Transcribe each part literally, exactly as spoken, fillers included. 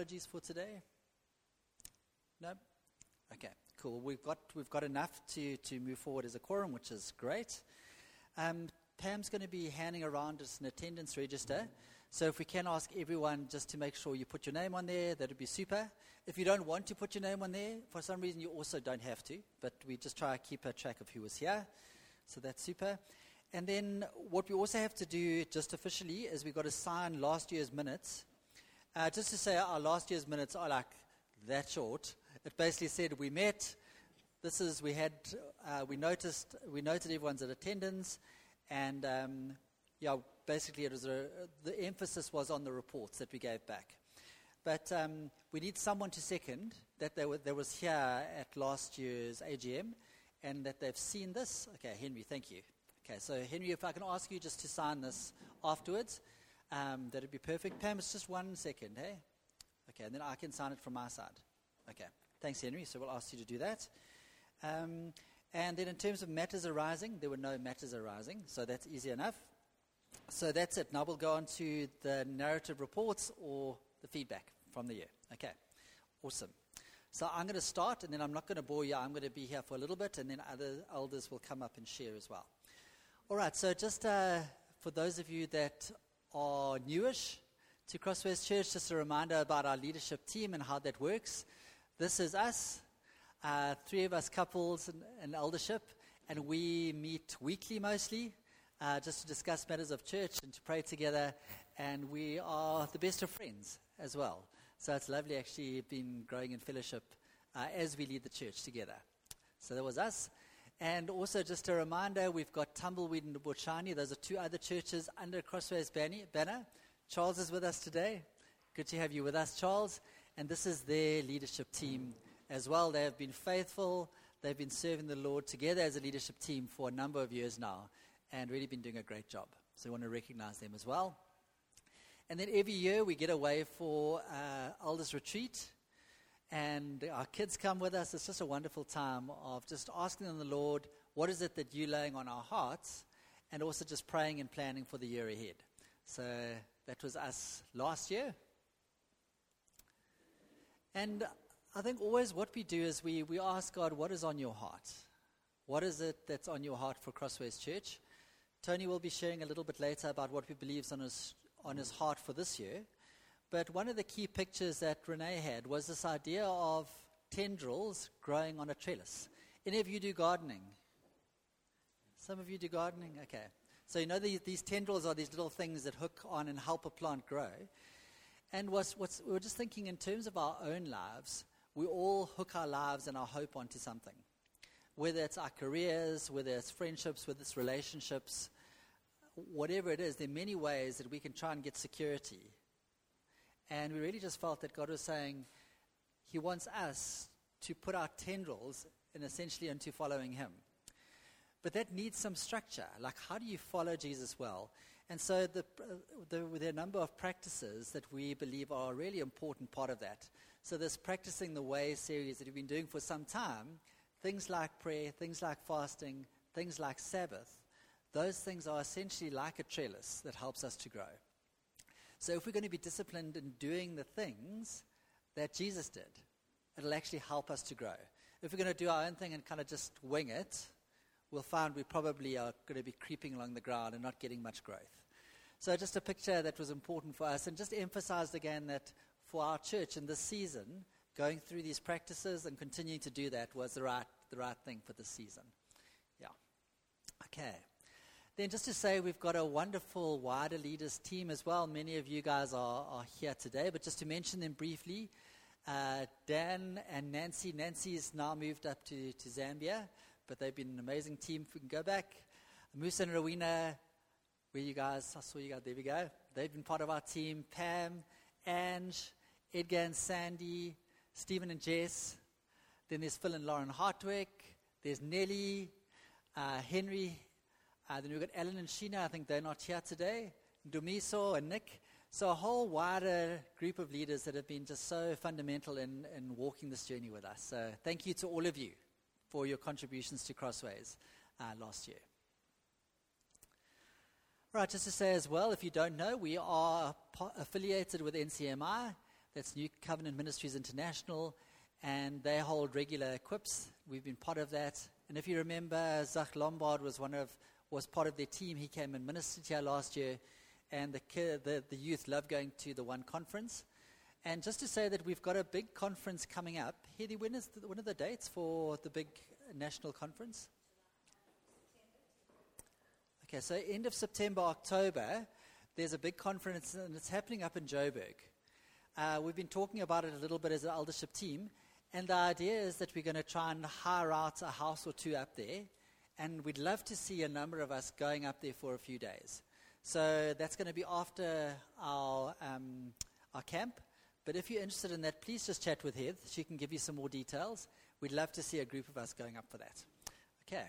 apologies for today? No? Okay, cool. We've got we've got enough to, to move forward as a quorum, which is great. Um, Pam's going to be handing around us an attendance register. So if we can ask everyone just to make sure you put your name on there, that would be super. If you don't want to put your name on there, for some reason you also don't have to, but we just try to keep a track of who was here. So that's super. And then what we also have to do just officially is we've got to sign last year's minutes. Uh, just to say our last year's minutes are like that short. It basically said we met, this is, we had, uh, we noticed, we noted everyone's attendance, and um, yeah, basically it was a, the emphasis was on the reports that we gave back. But um, we need someone to second that they were, there was here at last year's A G M, and that they've seen this. Okay, Henry, thank you. Okay, so Henry, if I can ask you just to sign this afterwards, um, that would be perfect. Pam, it's just one second, hey? Okay, and then I can sign it from my side. Okay, thanks, Henry. So we'll ask you to do that. Um, and then in terms of matters arising, there were no matters arising, so that's easy enough. So that's it. Now we'll go on to the narrative reports or the feedback from the year. Okay, awesome. So I'm going to start, and then I'm not going to bore you. I'm going to be here for a little bit, and then other elders will come up and share as well. All right, so just uh, for those of you that are newish to Crossways Church, just a reminder about our leadership team and how that works. This is us, uh, three of us couples and, and eldership, and we meet weekly mostly, uh, just to discuss matters of church and to pray together, and we are the best of friends as well. So it's lovely actually been growing in fellowship uh, as we lead the church together. So that was us. And also just a reminder, we've got Tumbleweed and Bochani. Those are two other churches under Crossways banner. Charles is with us today. Good to have you with us, Charles. And this is their leadership team as well. They have been faithful. They've been serving the Lord together as a leadership team for a number of years now and really been doing a great job. So we want to recognize them as well. And then every year we get away for uh, Elders Retreat, and our kids come with us. It's just a wonderful time of just asking the Lord, what is it that you're laying on our hearts, and also just praying and planning for the year ahead. So that was us last year. And I think always what we do is we, we ask God, what is on your heart? What is it that's on your heart for Crossways Church? Tony will be sharing a little bit later about what he believes on his on his heart for this year. But one of the key pictures that Renee had was this idea of tendrils growing on a trellis. Any of you do gardening? Some of you do gardening? Okay. So you know these, these tendrils are these little things that hook on and help a plant grow. And what's, what's, we were just thinking in terms of our own lives, we all hook our lives and our hope onto something. Whether it's our careers, whether it's friendships, whether it's relationships, whatever it is, there are many ways that we can try and get security. And we really just felt that God was saying he wants us to put our tendrils in essentially into following him. But that needs some structure. Like, how do you follow Jesus well? And so the, the, there are a number of practices that we believe are a really important part of that. So this Practicing the Way series that we've been doing for some time, things like prayer, things like fasting, things like Sabbath, those things are essentially like a trellis that helps us to grow. So if we're going to be disciplined in doing the things that Jesus did, it'll actually help us to grow. If we're going to do our own thing and kind of just wing it, we'll find we probably are going to be creeping along the ground and not getting much growth. So just a picture that was important for us, and just emphasized again that for our church in this season, going through these practices and continuing to do that was the right, the right thing for this season. Yeah. Okay. Then just to say, we've got a wonderful wider leaders team as well. Many of you guys are, are here today, but just to mention them briefly, uh, Dan and Nancy. Nancy has now moved up to, to Zambia, but they've been an amazing team. If we can go back. Musa and Rowena, where you guys, I saw you guys, there we go. They've been part of our team. Pam, Ange, Edgar and Sandy, Stephen and Jess. Then there's Phil and Lauren Hartwick. There's Nellie, uh, Henry. Uh, then we've got Ellen and Sheena. I think they're not here today. Dumiso and Nick. So a whole wider group of leaders that have been just so fundamental in, in walking this journey with us. So thank you to all of you for your contributions to Crossways uh, last year. Right, just to say as well, if you don't know, we are po- affiliated with N C M I. That's New Covenant Ministries International, and they hold regular equips. We've been part of that. And if you remember, Zach Lombard was one of was part of their team. He came and ministered here last year, and the kid, the, the youth love going to the One Conference. And just to say that we've got a big conference coming up. Heidi, when is the, when are the dates for the big national conference? Okay, so end of September, October, there's a big conference, and it's happening up in Joburg. Uh, we've been talking about it a little bit as an eldership team, and the idea is that we're going to try and hire out a house or two up there, and we'd love to see a number of us going up there for a few days. So that's going to be after our um, our camp. But if you're interested in that, please just chat with Heath. She can give you some more details. We'd love to see a group of us going up for that. Okay.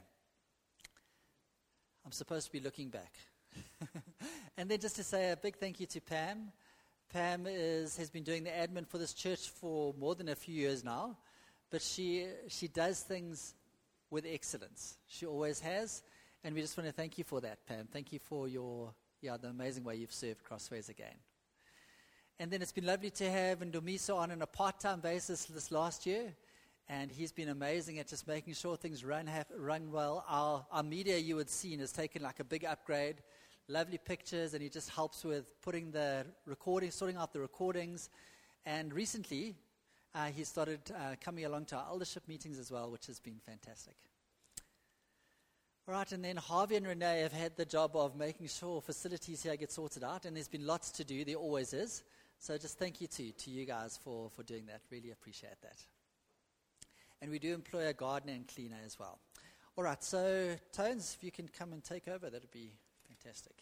I'm supposed to be looking back. And then just to say a big thank you to Pam. Pam is, has been doing the admin for this church for more than a few years now. But she she does things with excellence. She always has. And we just want to thank you for that, Pam. Thank you for your, yeah, the amazing way you've served Crossways again. And then it's been lovely to have Ndumiso on on a part-time basis this last year. And he's been amazing at just making sure things run have, run well. Our, our media, you would see, has taken like a big upgrade. Lovely pictures, and he just helps with putting the recording, sorting out the recordings. And recently, uh, he started uh, coming along to our eldership meetings as well, which has been fantastic. All right, and then Harvey and Renee have had the job of making sure facilities here get sorted out, and there's been lots to do. There always is. So just thank you to, to you guys for, for doing that. Really appreciate that. And we do employ a gardener and cleaner as well. All right, so Tones, if you can come and take over, that would be fantastic.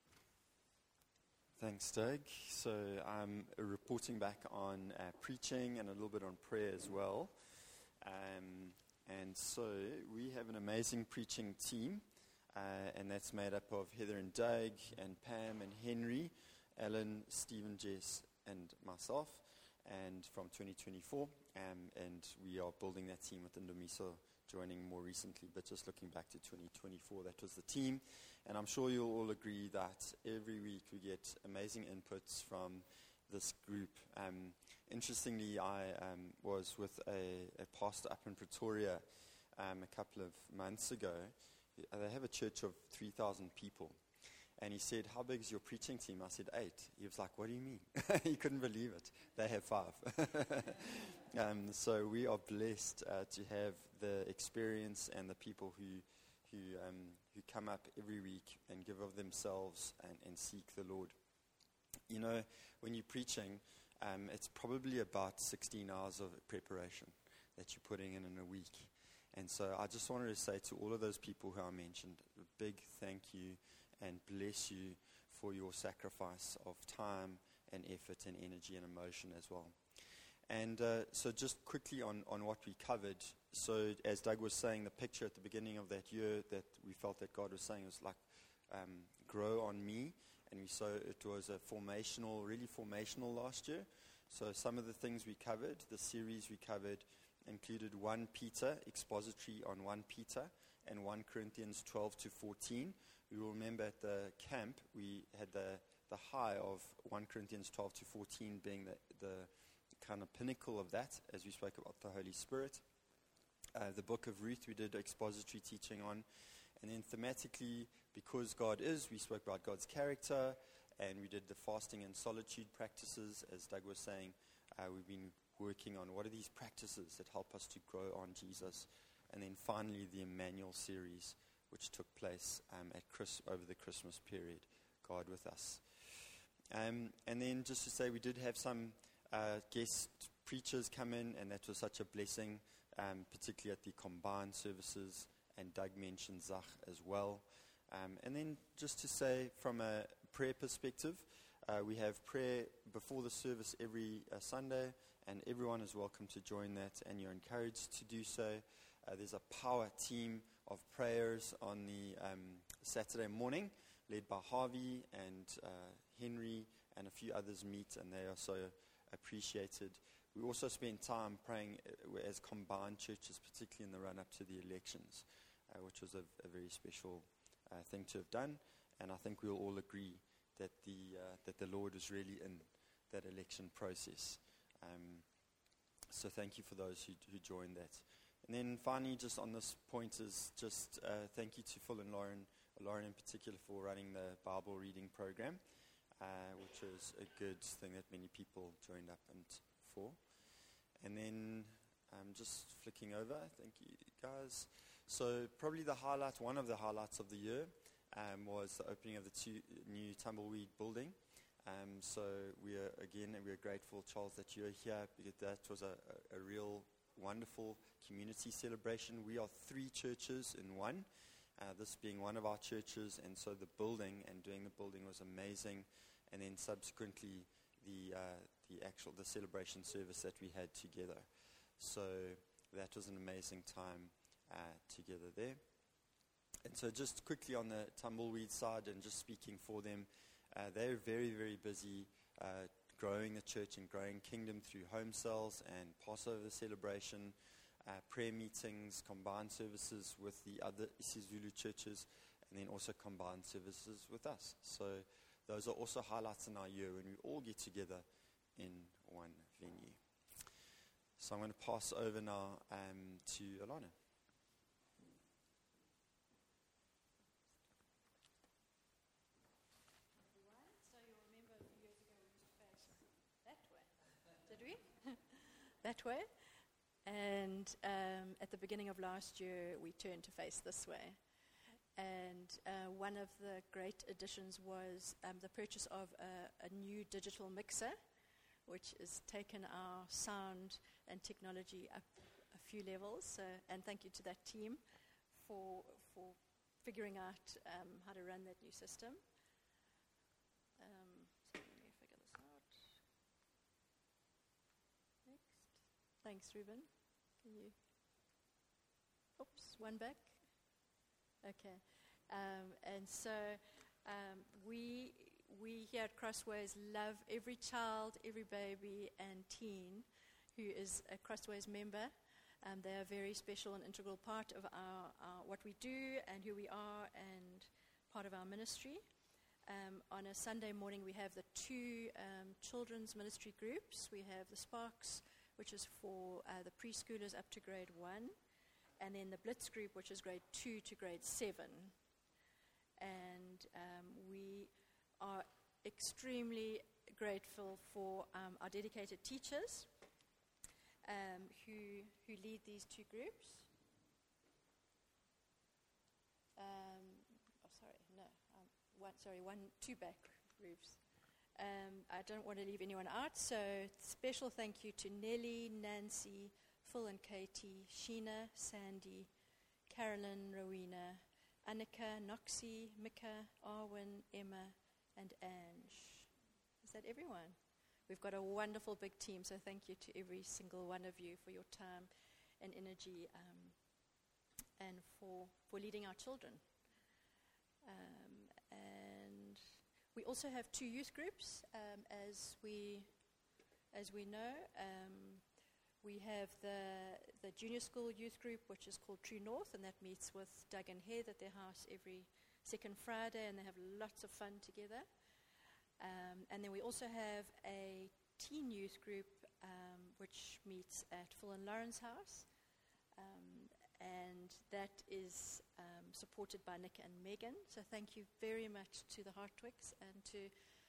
Thanks, Doug. So I'm reporting back on uh, preaching and a little bit on prayer as well. Um, and so we have an amazing preaching team, uh, and that's made up of Heather and Doug and Pam and Henry, Alan, Stephen, Jess, and myself, and from twenty twenty-four. Um, and we are building that team with Ndumiso joining more recently, but just looking back to twenty twenty-four, that was the team. And I'm sure you'll all agree that every week we get amazing inputs from this group. Um, interestingly, I um, was with a, a pastor up in Pretoria um, a couple of months ago. They have a church of three thousand people. And he said, "How big is your preaching team?" I said, eight. He was like, "What do you mean?" He couldn't believe it. They have five. um, so we are blessed uh, to have the experience and the people who who um, who come up every week and give of themselves and, and seek the Lord. You know, when you're preaching, um, it's probably about sixteen hours of preparation that you're putting in in a week. And so I just wanted to say to all of those people who I mentioned, a big thank you and bless you for your sacrifice of time and effort and energy and emotion as well. And uh, so just quickly on, on what we covered. So as Doug was saying, the picture at the beginning of that year that we felt that God was saying was like, um, grow on me. And we saw it was a formational, really formational last year. So some of the things we covered, the series we covered, included First Peter, expository on First Peter, and First Corinthians twelve to fourteen. We will remember at the camp, we had the, the high of First Corinthians twelve to fourteen being the, the kind of pinnacle of that, as we spoke about the Holy Spirit. Uh, the book of Ruth, we did expository teaching on. And then thematically, because God is, we spoke about God's character, and we did the fasting and solitude practices. As Doug was saying, uh, we've been working on what are these practices that help us to grow on Jesus. And then finally, the Emmanuel series, which took place um, at Chris, over the Christmas period, God with us. Um, and then just to say, we did have some uh, guest preachers come in, and that was such a blessing, um, particularly at the combined services, and Doug mentioned Zach as well. Um, and then just to say, from a prayer perspective, uh, we have prayer before the service every uh, Sunday, and everyone is welcome to join that, and you're encouraged to do so. Uh, there's a power team of prayers on the um, Saturday morning, led by Harvey and uh, Henry, and a few others meet, and they are so appreciated. We also spend time praying uh, as combined churches, particularly in the run-up to the elections, uh, which was a, a very special uh, thing to have done. And I think we'll all agree that the uh, that the Lord is really in that election process. Um, so thank you for those who, who joined that. And then finally, just on this point is just uh, thank you to Phil and Lauren, Lauren in particular, for running the Bible reading program, uh, which was a good thing that many people joined up and for. And then um, just flicking over, thank you guys. So probably the highlight, one of the highlights of the year um, was the opening of the two new Tumbleweed building. Um, so we are, again, we are grateful, Charles, that you're here, because that was a, a, a real wonderful community celebration. We are three churches in one, uh, this being one of our churches, and so the building and doing the building was amazing. And then subsequently, the uh, the actual the celebration service that we had together. So that was an amazing time uh, together there. And so just quickly on the Tumbleweed side, and just speaking for them, uh, they're very, very busy uh, growing the church and growing Kingdom through home cells and Passover celebration, uh, prayer meetings, combined services with the other isiZulu churches, and then also combined services with us. So those are also highlights in our year when we all get together in one venue. So I'm going to pass over now um, to Alana. So you remember a few years ago we used to face that way, did we? That way. And um, at the beginning of last year, we turned to face this way. And uh, one of the great additions was um, the purchase of a, a new digital mixer, which has taken our sound and technology up a few levels. So, and thank you to that team for for figuring out um, how to run that new system. Um, so let me figure this out. Next. Thanks, Ruben. Can you? Oops, one back. Okay, um, and so um, we we here at Crossways love every child, every baby and teen who is a Crossways member. Um, they are a very special and integral part of our, our what we do and who we are and part of our ministry. Um, on a Sunday morning, we have the two um, children's ministry groups. We have the Sparks, which is for uh, the preschoolers up to grade one. And then the Blitz group, which is grade two to grade seven. And um, we are extremely grateful for um, our dedicated teachers um, who who lead these two groups. Um, oh, sorry, no, um, one, sorry, one, two back groups. Um, I don't want to leave anyone out, so special thank you to Nellie, Nancy, Phil and Katie, Sheena, Sandy, Carolyn, Rowena, Annika, Noxie, Mika, Arwen, Emma, and Ange. Is that everyone? We've got a wonderful big team, so thank you to every single one of you for your time and energy um, and for, for leading our children. Um, and we also have two youth groups, um, as we as we know. Um, We have the, the junior school youth group, which is called True North, and that meets with Doug and Heath at their house every second Friday, and they have lots of fun together. Um, and then we also have a teen youth group, um, which meets at Phil and Lauren's house, um, and that is um, supported by Nick and Megan. So thank you very much to the Hartwicks and to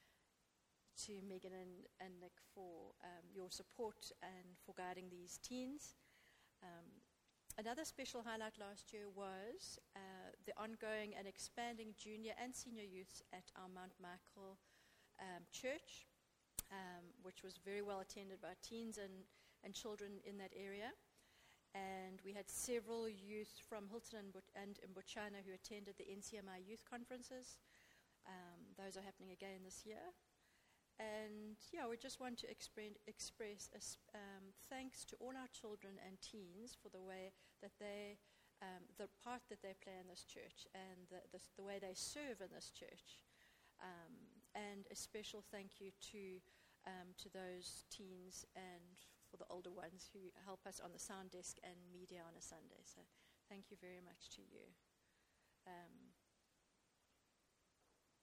to Megan and, and Nick for um, your support and for guiding these teens. Um, another special highlight last year was uh, the ongoing and expanding junior and senior youths at our Mount Michael um, church, um, which was very well attended by teens and, and children in that area. And we had several youth from Hilton and, But- and Mbochana who attended the N C M I youth conferences. Um, those are happening again this year. And yeah, we just want to expre- express a sp- um, thanks to all our children and teens for the way that they, um, the part that they play in this church and the, the, the way they serve in this church. Um, and a special thank you to um, to those teens and for the older ones who help us on the sound desk and media on a Sunday. So thank you very much to you. Um,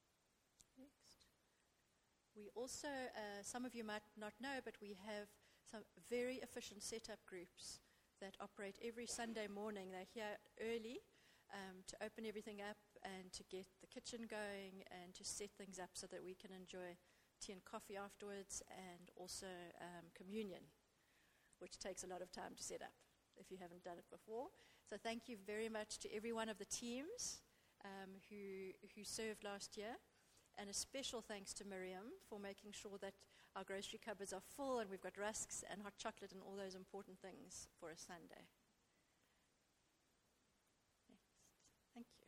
next. We also, uh, some of you might not know, but we have some very efficient setup groups that operate every Sunday morning. They're here early um, to open everything up and to get the kitchen going and to set things up so that we can enjoy tea and coffee afterwards, and also um, communion, which takes a lot of time to set up if you haven't done it before. So thank you very much to every one of the teams um, who, who served last year. And a special thanks to Miriam for making sure that our grocery cupboards are full and we've got rusks and hot chocolate and all those important things for a Sunday. Next. Thank you.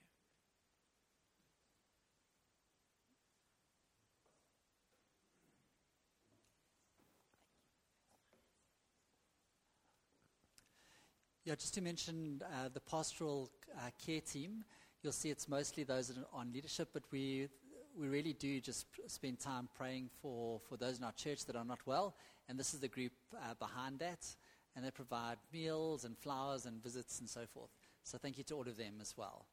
Yeah, just to mention uh, the pastoral uh, care team, you'll see it's mostly those that are on leadership, but we we really do just p- spend time praying for, for those in our church that are not well, and this is the group uh, behind that, and they provide meals and flowers and visits and so forth. So thank you to all of them as well.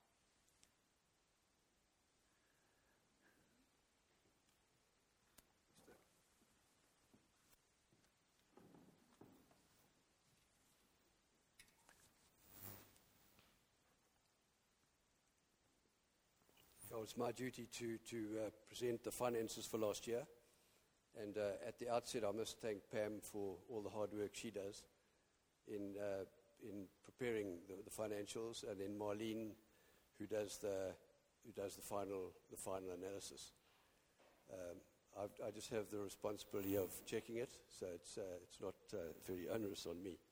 Well, it's my duty to, to uh, present the finances for last year. And uh, at the outset, I must thank Pam for all the hard work she does in uh, in preparing the, the financials, and then Marlene, who does the who does the final the final analysis. Um, I've, I just have the responsibility of checking it, so it's uh, it's not uh, very onerous on me.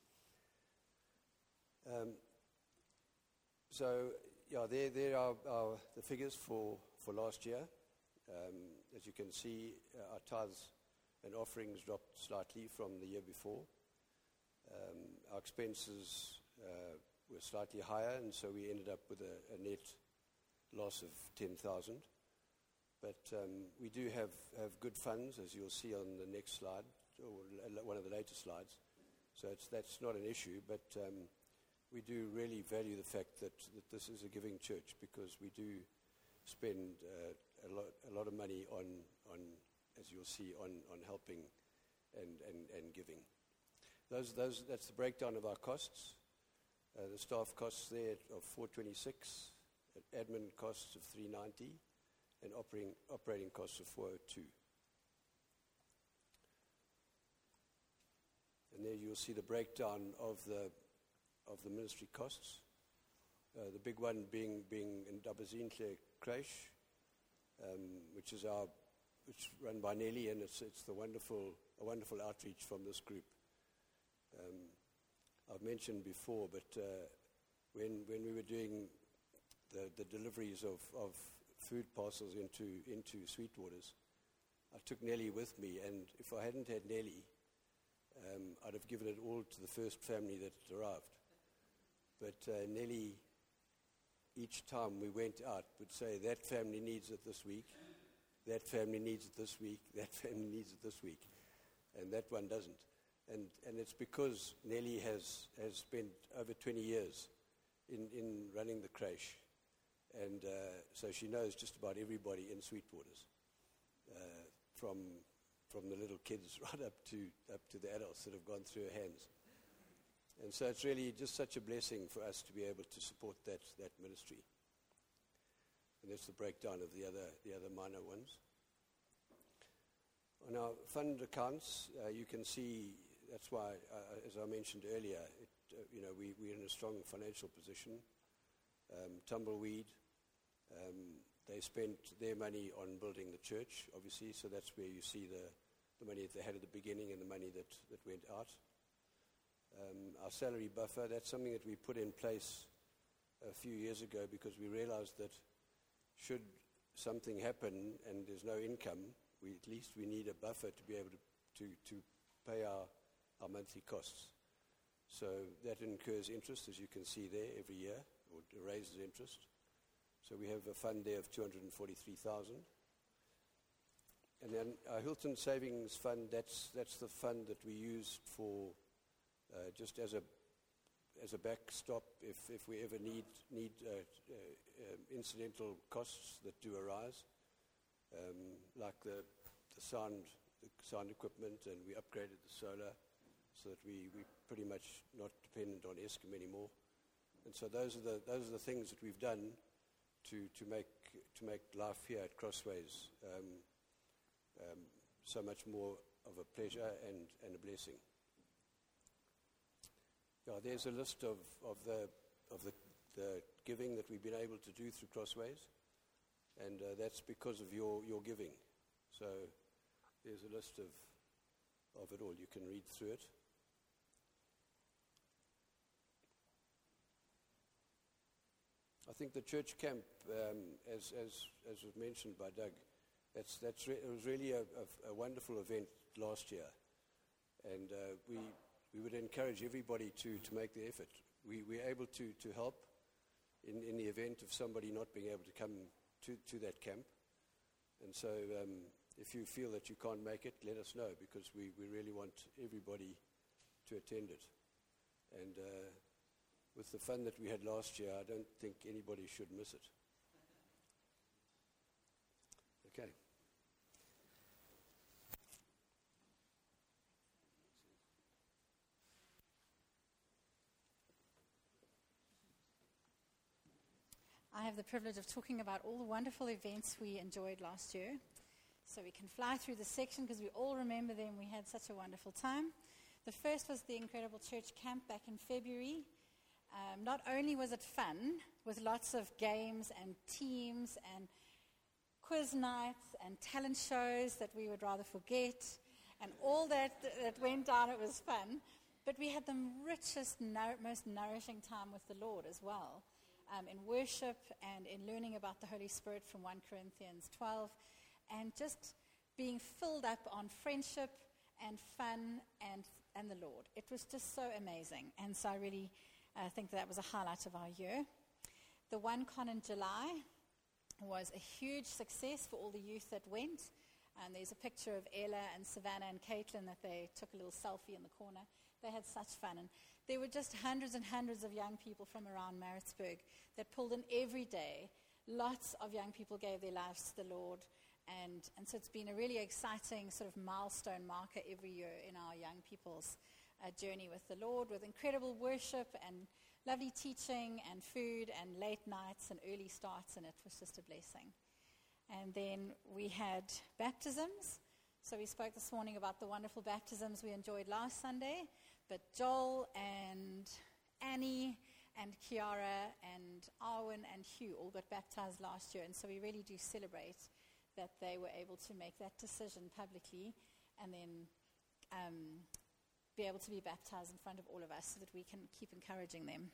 Um, so. Yeah, there, there are, are the figures for, for last year. Um, as you can see, uh, our tithes and offerings dropped slightly from the year before. Um, our expenses uh, were slightly higher, and so we ended up with a, a net loss of ten thousand. But um, we do have, have good funds, as you'll see on the next slide, or l- one of the later slides. So it's, that's not an issue, but um, we do really value the fact that, that this is a giving church, because we do spend uh, a, lot, a lot of money on, on, as you'll see, on, on helping and, and, and giving. Those, those, that's the breakdown of our costs. Uh, the staff costs there of four twenty-six, admin costs of three ninety, and operating, operating costs of four oh two. And there you'll see the breakdown of the of the ministry costs. Uh, the big one being being in Dabazinhle Creche, um, which is our, which is run by Nelly, and it's it's the wonderful a wonderful outreach from this group. Um, I've mentioned before, but uh, when when we were doing the the deliveries of, of food parcels into into Sweetwaters, I took Nelly with me, and if I hadn't had Nelly, um, I'd have given it all to the first family that arrived. But uh, Nelly, each time we went out, would say, that family needs it this week, that family needs it this week, that family needs it this week, and that one doesn't. And and it's because Nelly has, has spent over twenty years in, in running the creche, and uh, so she knows just about everybody in Sweetwaters, uh, from from the little kids right up to up to the adults that have gone through her hands. And so it's really just such a blessing for us to be able to support that, that ministry. And that's the breakdown of the other the other minor ones. On our fund accounts, uh, you can see, that's why, uh, as I mentioned earlier, it, uh, you know, we, we're in a strong financial position. Um, Tumbleweed, um, they spent their money on building the church, obviously, so that's where you see the, the money that they had at the beginning and the money that, that went out. Um, our salary buffer, that's something that we put in place a few years ago because we realized that should something happen and there's no income, we, at least we need a buffer to be able to, to, to pay our, our monthly costs. So that incurs interest, as you can see there, every year, or it raises interest. So we have a fund there of two hundred forty-three thousand. And then our Hilton Savings Fund, that's, that's the fund that we use for Uh, just as a as a backstop, if, if we ever need need uh, uh, um, incidental costs that do arise, um, like the the sound the sound equipment, and we upgraded the solar so that we we pretty much not dependent on Eskom anymore. And so those are the those are the things that we've done to to make to make life here at Crossways um, um, so much more of a pleasure and, and a blessing. Yeah, there's a list of, of the of the, the giving that we've been able to do through Crossways, and uh, that's because of your, your giving. So there's a list of of it all. You can read through it. I think the church camp, um, as, as, as was mentioned by Doug, that's, that's re- it was really a, a, a wonderful event last year. And uh, we, we would encourage everybody to, to make the effort. We, we're able to, to help in, in the event of somebody not being able to come to, to that camp. And so um, if you feel that you can't make it, let us know, because we, we really want everybody to attend it. And uh, with the fun that we had last year, I don't think anybody should miss it. Okay. I have the privilege of talking about all the wonderful events we enjoyed last year. So we can fly through the section because we all remember them. We had such a wonderful time. The first was the Incredible Church Camp back in February. Um, not only was it fun, with lots of games and teams and quiz nights and talent shows that we would rather forget, and all that that went down, it was fun. But we had the richest, nour- most nourishing time with the Lord as well, um, in worship and in learning about the Holy Spirit from First Corinthians twelve, and just being filled up on friendship and fun and, and the Lord. It was just so amazing, and so I really I think that was a highlight of our year. The One Con in July was a huge success for all the youth that went. And there's a picture of Ella and Savannah and Caitlin that they took a little selfie in the corner. They had such fun. And there were just hundreds and hundreds of young people from around Maritzburg that pulled in every day. Lots of young people gave their lives to the Lord. And, and so it's been a really exciting sort of milestone marker every year in our young people's a journey with the Lord, with incredible worship and lovely teaching and food and late nights and early starts, and it was just a blessing. And then we had baptisms. So we spoke this morning about the wonderful baptisms we enjoyed last Sunday, but Joel and Annie and Kiara and Arwen and Hugh all got baptized last year, and so we really do celebrate that they were able to make that decision publicly and then um, be able to be baptized in front of all of us so that we can keep encouraging them.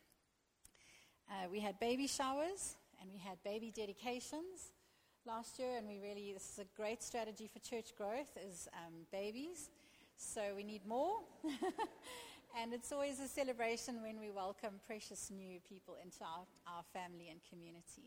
Uh, we had baby showers and we had baby dedications last year, and we really, this is a great strategy for church growth, is um, babies. So we need more. And it's always a celebration when we welcome precious new people into our, our family and community.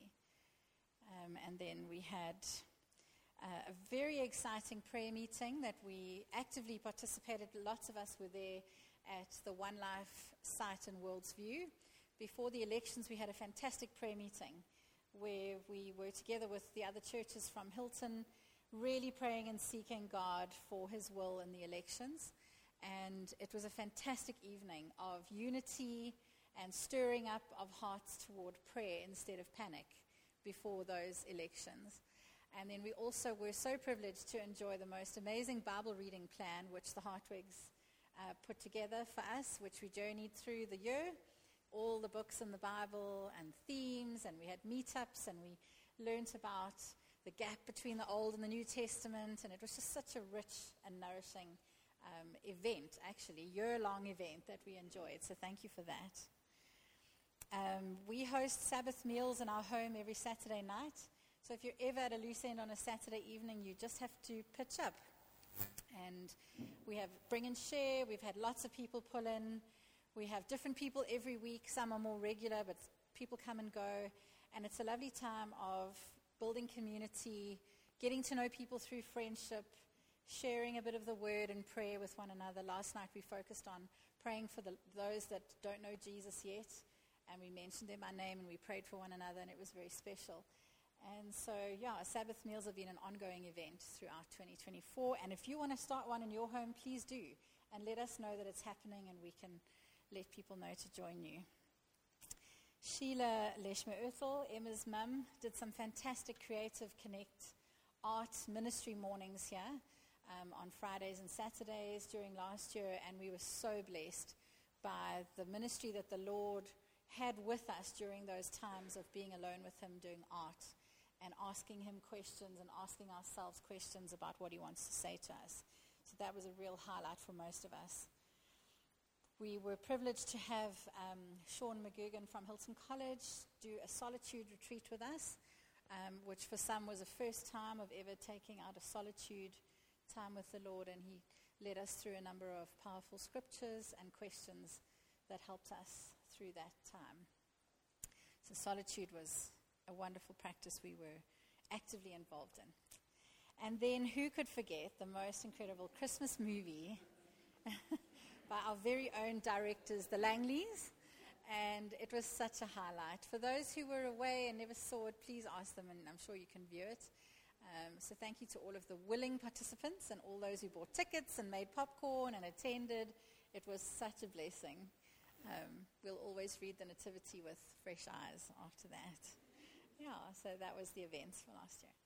Um, and then we had Uh, a very exciting prayer meeting that we actively participated. Lots of us were there at the One Life site in World's View. Before the elections, we had a fantastic prayer meeting where we were together with the other churches from Hilton, really praying and seeking God for his will in the elections. And it was a fantastic evening of unity and stirring up of hearts toward prayer instead of panic before those elections. And then we also were so privileged to enjoy the most amazing Bible reading plan, which the Hartwigs uh, put together for us, which we journeyed through the year, all the books in the Bible and themes, and we had meetups, and we learnt about the gap between the Old and the New Testament, and it was just such a rich and nourishing um, event, actually, year-long event that we enjoyed, so thank you for that. Um, we host Sabbath meals in our home every Saturday night. So if you're ever at a loose end on a Saturday evening, you just have to pitch up. And we have bring and share. We've had lots of people pull in. We have different people every week. Some are more regular, but people come and go. And it's a lovely time of building community, getting to know people through friendship, sharing a bit of the word and prayer with one another. Last night we focused on praying for the, those that don't know Jesus yet. And we mentioned them by name and we prayed for one another, and it was very special. And so, yeah, Sabbath meals have been an ongoing event throughout twenty twenty-four. And if you want to start one in your home, please do. and let us know that it's happening, and we can let people know to join you. Sheila Leshme-Ethel, Emma's mum, did some fantastic Creative Connect art ministry mornings here um, on Fridays and Saturdays during last year, and we were so blessed by the ministry that the Lord had with us during those times of being alone with him doing art and asking him questions and asking ourselves questions about what he wants to say to us. So that was a real highlight for most of us. We were privileged to have um, Sean McGugan from Hilton College do a solitude retreat with us, um, which for some was the first time of ever taking out a solitude time with the Lord, and he led us through a number of powerful scriptures and questions that helped us through that time. So solitude was a wonderful practice we were actively involved in. And then who could forget the most incredible Christmas movie by our very own directors, the Langleys, and it was such a highlight. For those who were away and never saw it, please ask them, and I'm sure you can view it. Um, so thank you to all of the willing participants and all those who bought tickets and made popcorn and attended. It was such a blessing. Um, we'll always read the Nativity with fresh eyes after that. Yeah, so that was the events for last year.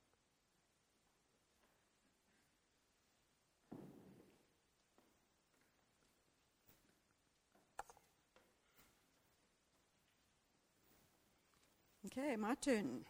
Okay, my turn.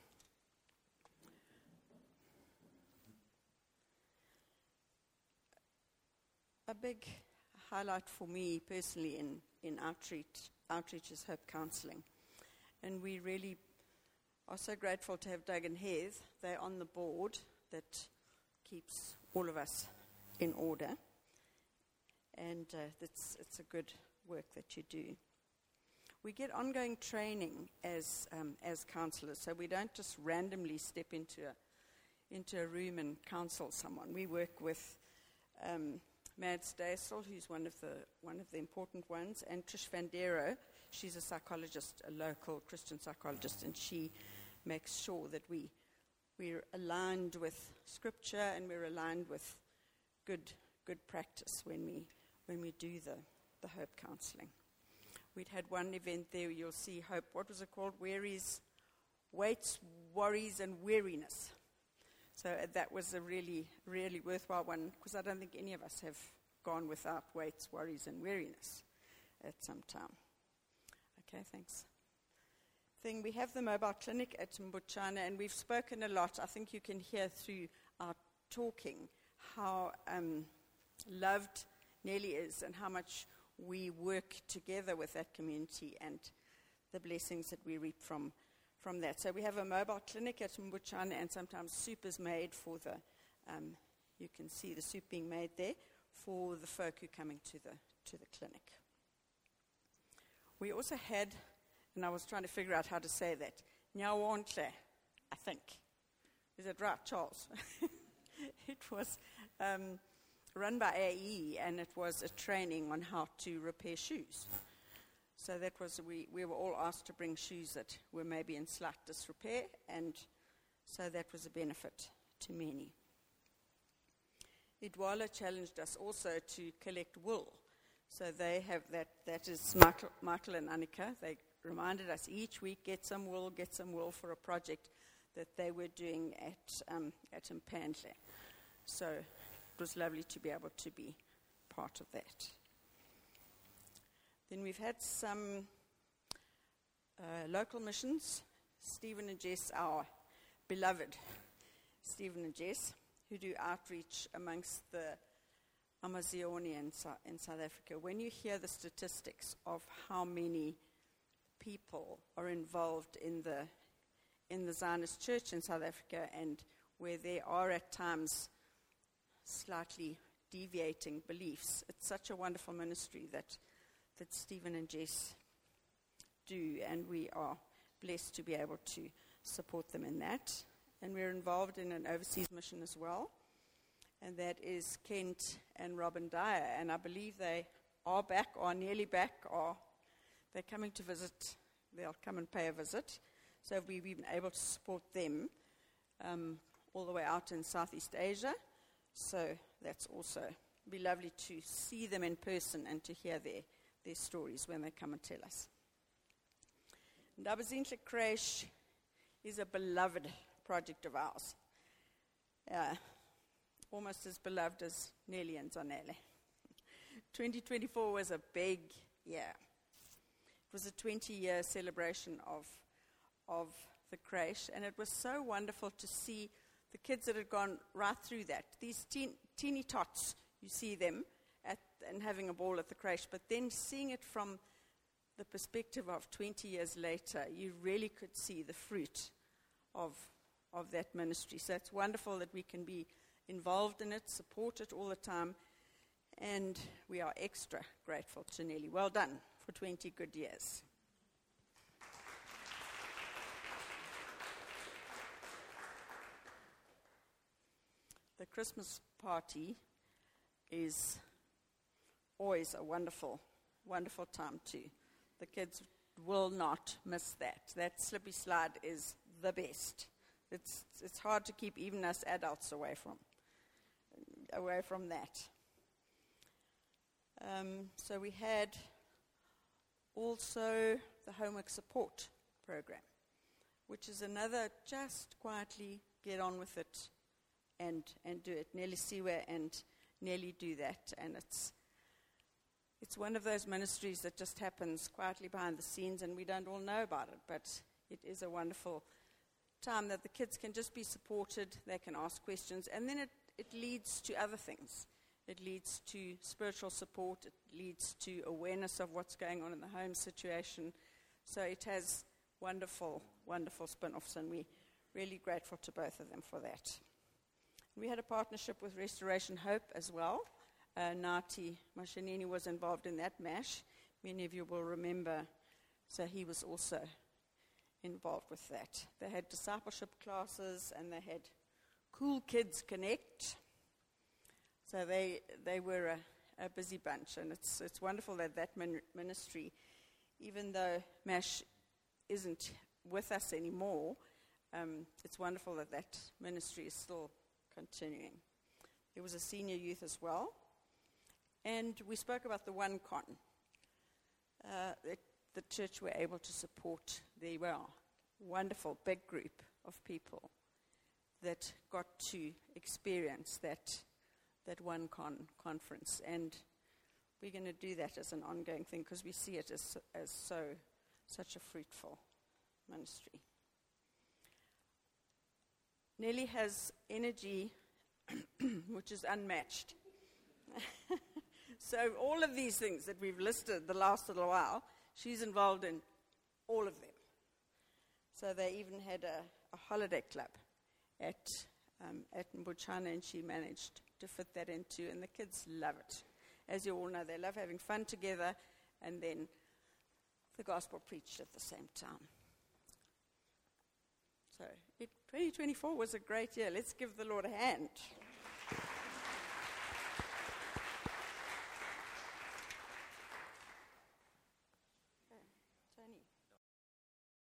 A big highlight for me personally in, in outreach, outreach is Hope Counselling. And we really are so grateful to have Doug and Heath. They're on the board that keeps all of us in order. And uh, it's, it's a good work that you do. We get ongoing training as um, as counsellors, so we don't just randomly step into a, into a room and counsel someone. We work with um, Mads Daesel, who's one of the one of the important ones, and Trish Van Dero. She's a psychologist, a local Christian psychologist, and she makes sure that we we're aligned with Scripture and we're aligned with good good practice when we when we do the the Hope Counselling. We'd had one event there, you'll see Hope, what was it called? Wearies, Weights, Worries, and Weariness. So uh, that was a really, really worthwhile one, because I don't think any of us have gone without weights, worries, and weariness at some time. Okay, thanks. Thing, we have the mobile clinic at Mbuchana, and we've spoken a lot. I think you can hear through our talking how um, loved Nelly is and how much we work together with that community and the blessings that we reap from, from that. So we have a mobile clinic at Mbuchana, and sometimes soup is made for the, um, you can see the soup being made there, for the folk who are coming to the, to the clinic. We also had, and I was trying to figure out how to say that, Nyawantle, I think. Is that right, Charles? It was Um, run by A E, and it was a training on how to repair shoes. So that was, we, we were all asked to bring shoes that were maybe in slight disrepair, and so that was a benefit to many. Idwala challenged us also to collect wool. So they have that, that is Michael, Michael and Annika. They reminded us each week, get some wool, get some wool for a project that they were doing at, um, at Mpandle. So it was lovely to be able to be part of that. Then we've had some uh, local missions. Stephen and Jess, our beloved Stephen and Jess, who do outreach amongst the Amazioni in, Su- in South Africa. When you hear the statistics of how many people are involved in the in the Zionist Church in South Africa, and where there are at times slightly deviating beliefs. It's such a wonderful ministry that, that Stephen and Jess do, and we are blessed to be able to support them in that. And we're involved in an overseas mission as well, and that is Kent and Robin Dyer, and I believe they are back, or nearly back, or they're coming to visit. They'll come and pay a visit. So we've been able to support them um, all the way out in Southeast Asia. So that's also It'd be lovely to see them in person and to hear their, their stories when they come and tell us. Ndabazinhle Creche is a beloved project of ours. Uh, almost as beloved as Nelly and Zanele. twenty twenty-four was a big year. It was a twenty-year celebration of, of the creche, and it was so wonderful to see the kids that had gone right through that. These teen, teeny tots, you see them at, and having a ball at the creche, but then seeing it from the perspective of twenty years later, you really could see the fruit of, of that ministry. So it's wonderful that we can be involved in it, support it all the time, and we are extra grateful to Nelly. Well done for twenty good years. The Christmas party is always a wonderful, wonderful time too. The kids will not miss that. That slippy slide is the best. It's it's hard to keep even us adults away from away from that. Um, so we had also the homework support program, which is another just quietly get on with it and and do it. Nelly Siwe and Nelly do that, and it's it's one of those ministries that just happens quietly behind the scenes, and we don't all know about it, but it is a wonderful time that the kids can just be supported, they can ask questions, and then it, it leads to other things. It leads to spiritual support, it leads to awareness of what's going on in the home situation. So it has wonderful, wonderful spin-offs, and we're really grateful to both of them for that. We had a partnership with Restoration Hope as well. Uh, Nati Mashanini was involved in that MASH. Many of you will remember, so he was also involved with that. They had discipleship classes and they had Cool Kids Connect. So they they were a, a busy bunch, and it's it's wonderful that that min- ministry, even though MASH isn't with us anymore, um, it's wonderful that that ministry is still continuing. There was a senior youth as well. And we spoke about the One Con. Uh, the, the church were able to support the well, wonderful big group of people that got to experience that that One Con conference. And we're going to do that as an ongoing thing because we see it as, as so such a fruitful ministry. Nelly has energy which is unmatched. So all of these things that we've listed the last little while, she's involved in all of them. So they even had a, a holiday club at um, at Mbuchana, and she managed to fit that into, and the kids love it. As you all know, they love having fun together, and then the gospel preached at the same time. So it, twenty twenty-four was a great year. Let's give the Lord a hand.